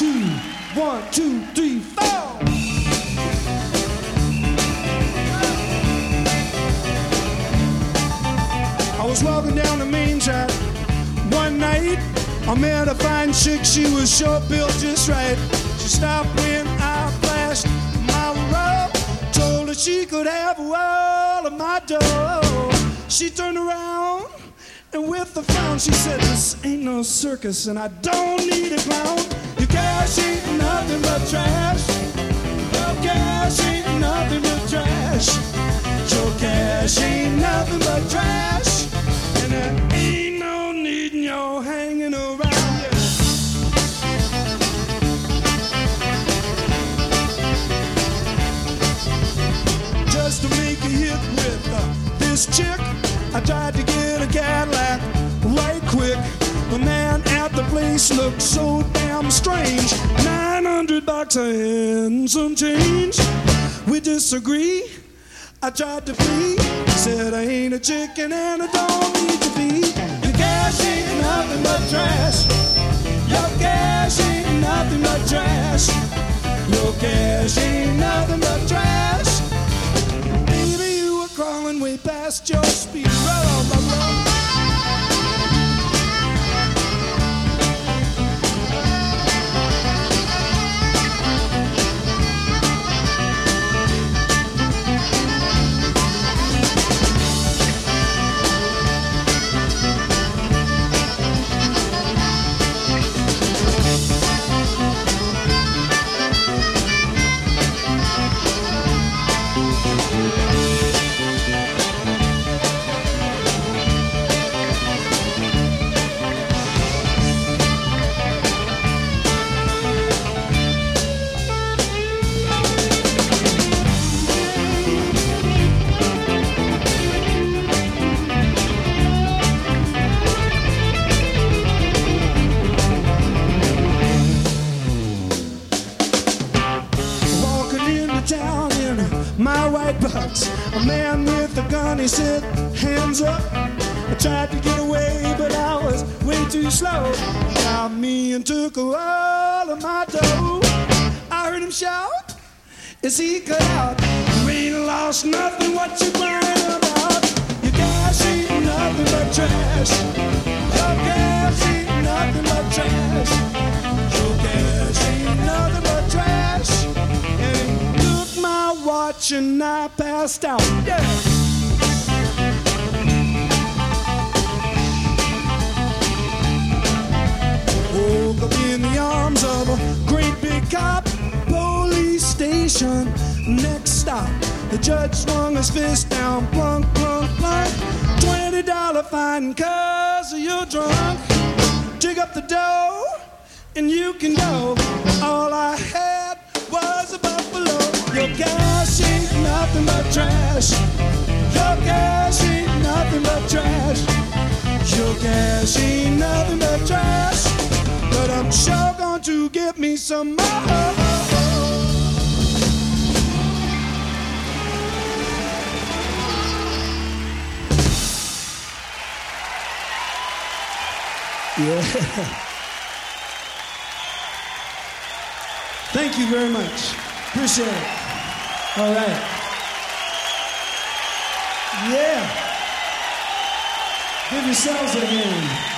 two, 1, 2, 3, 4. I was walking down the main track one night. I met a fine chick, she was short built just right. She stopped when I flashed my robe, told her she could have all of my dough. She turned around and with a frown she said, this ain't no circus and I don't need a clown. Your cash ain't nothing but trash. Your cash ain't nothing but trash. Your cash ain't nothing but trash. And there ain't no need in your hanging around here. Just to make a hit with this chick, I tried to get a Cadillac right quick. The man at the place looked so damn strange. $900 and some change. We disagree. I tried to flee. Said I ain't a chicken and I don't need to feed. Your cash ain't nothing but trash. Your cash ain't nothing but trash. Your cash ain't nothing but trash. Baby, you were crawling way past your speed. Roll on my road. My white bucks, a man with a gun, he said, hands up. I tried to get away, but I was way too slow. Got me and took all of my dough. I heard him shout as he cut out, you ain't lost nothing, what you crying about? Your cash ain't nothing but trash. Your cash ain't nothing but trash. Your cash ain't nothing but trash. And he took my watch and I passed out. Yeah. Woke up in the arms of a great big cop. Police station, next stop. The judge swung his fist down, plunk, plunk, plunk. $20 fine cause you're drunk. Dig up the dough and you can go. All I had was a buffalo. Your cash ain't nothing but trash. Your cash ain't nothing but trash. Your cash ain't nothing but trash. But I'm sure going to give me some more. Yeah. Thank you very much. Appreciate it. All right. Yeah. Give yourselves a hand.